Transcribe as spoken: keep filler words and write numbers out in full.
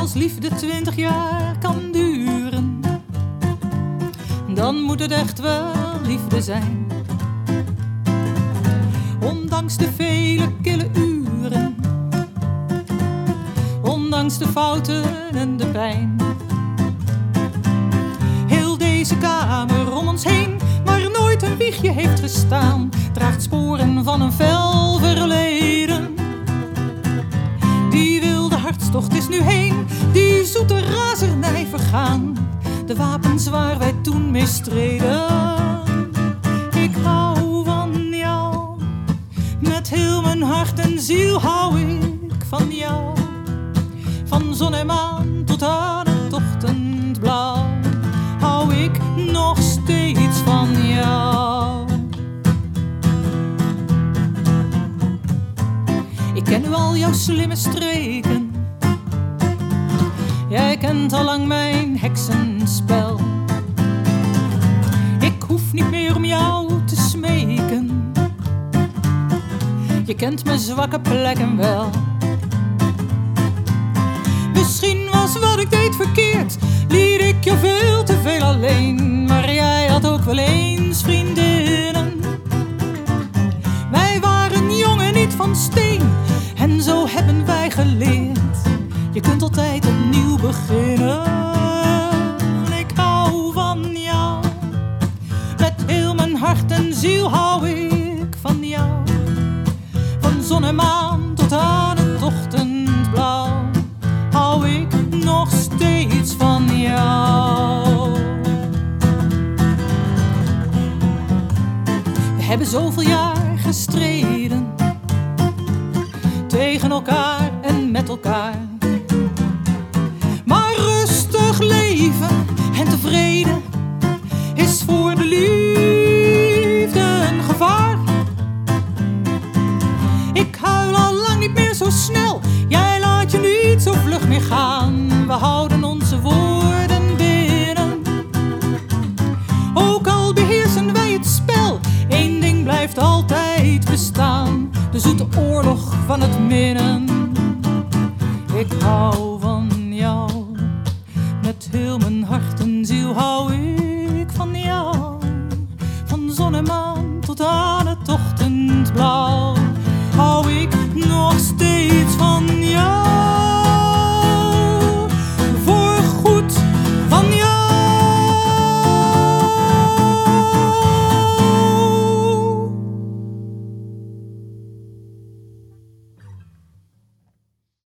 Als liefde twintig jaar kan duren, dan moet het echt wel liefde zijn. Ondanks de vele kille uren, ondanks de fouten en de pijn. Heel deze kamer om ons heen, waar nooit een wiegje heeft gestaan, draagt sporen van een fel verleden. Die wilde hartstocht is nu heen, die zoete razernij vergaan. De wapens waar wij toen mee streden. Ik hou van jou, met heel mijn hart en ziel hou ik van jou. Van zon en maan tot aan het ochtendblauw hou ik nog steeds van jou. Ik ken nu al jouw slimme streken, jij kent allang mijn heksenspel. Ik hoef niet meer om jou te smeken, je kent mijn zwakke plekken wel. Misschien was wat ik deed verkeerd, liet ik je veel te veel alleen. Maar jij had ook wel eens vriendinnen. Wij waren jong en niet van steen, en zo hebben wij geleerd. Je kunt altijd opnieuw beginnen. Ik hou van jou, met heel mijn hart en ziel hou ik van jou. Van zon en maan tot aan het ochtendblauw hou ik nog steeds van jou. We hebben zoveel jaar gestreden, tegen elkaar en met elkaar. Maar rustig leven en tevreden is voor de liefde een gevaar. Ik huil al lang niet meer zo snel, jij laat je niet zo vlug meer gaan. We houden onze woorden binnen, ook al beheersen wij het spel. Eén ding blijft altijd bestaan, de zoete oorlog van het minnen. Ik hou van jou, met heel mijn hart en ziel hou ik van jou. Van zon en maan tot aan het ochtendblauw